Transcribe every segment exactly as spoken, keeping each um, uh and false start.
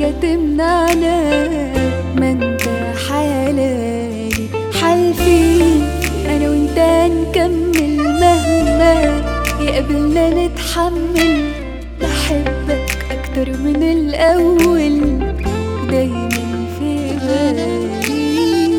حاجة تمنعنا، ما انت حلالي حالفين انا وانت نكمل مهما يقابلنا نتحمل. بحبك اكتر من الاول دايما في بالي.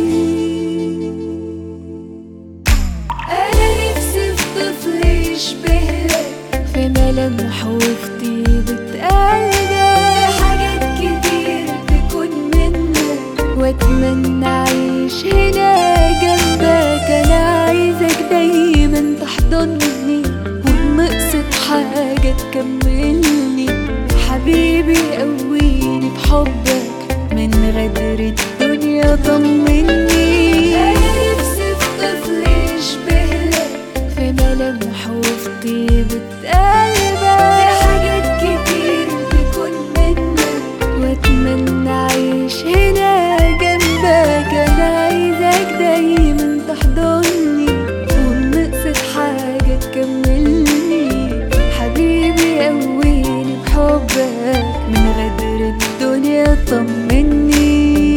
انا نفسي في طفل يشبهلك في ملامح وفي طيبة قلبك، حاجات كتير تكون منك واتمنى اعيش هنا جنبك. انا عايزك دايما تحضني ونقصد حاجة تكملني. حبيبي قويني بحبك من غدر الدنيا طمني. انا نفسي في طفل يشبهلك في ملامح وفي طيبة قلبك، حاجات كتير تكون منك واتمنى اعيش هنا جنبك. انا عايزك دايما تحضني ونقصد حاجة تكملني. حبيبي قويني بحبك من غدر الدنيا طمني.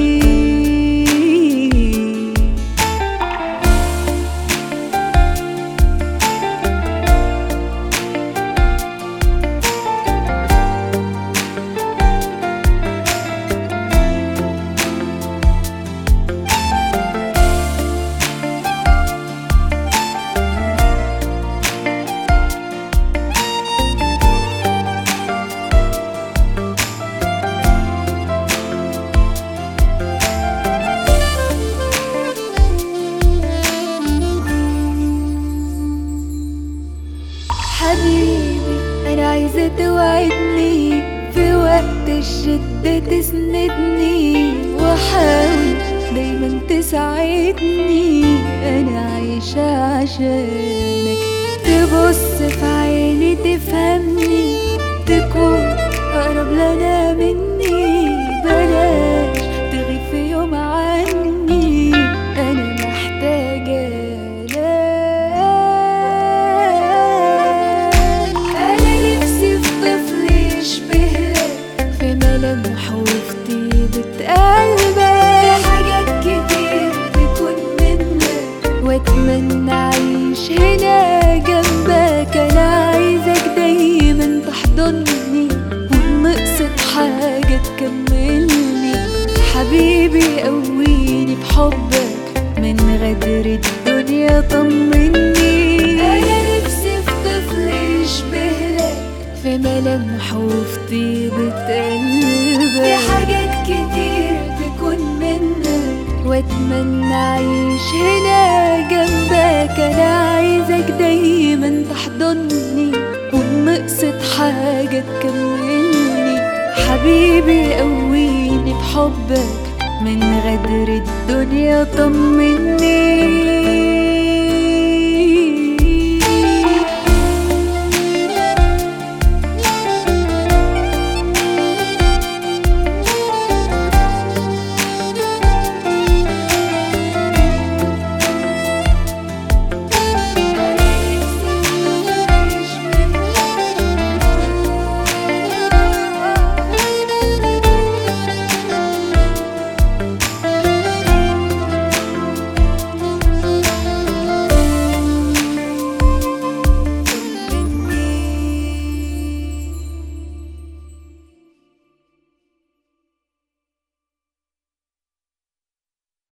حبيبي أنا عايزة توعدني في وقت الشدة تسندني، وحاول دايما تساعدني. أنا عايشة عشانك، تبص في عيني تفهمني، تكون أقرب لنا مني. بلاش تغيب في يوم عني، أنا محتاجة ملامح وفي طيبة قلبك، حاجات كتير تكون منك واتمنى اعيش هنا جنبك. انا عايزك دايما تحضني ونقصد حاجة تكملني. حبيبي قويني بحبك من غدر الدنيا طمني. انا نفسي في طفل يشبهلك في ملامح وفي طيبة قلبك، في حاجات كتير تكون منك واتمنى اعيش هنا جنبك. انا عايزك دايما تحضني ونقصد حاجة تكملني. حبيبي قويني بحبك من غدر الدنيا طمني.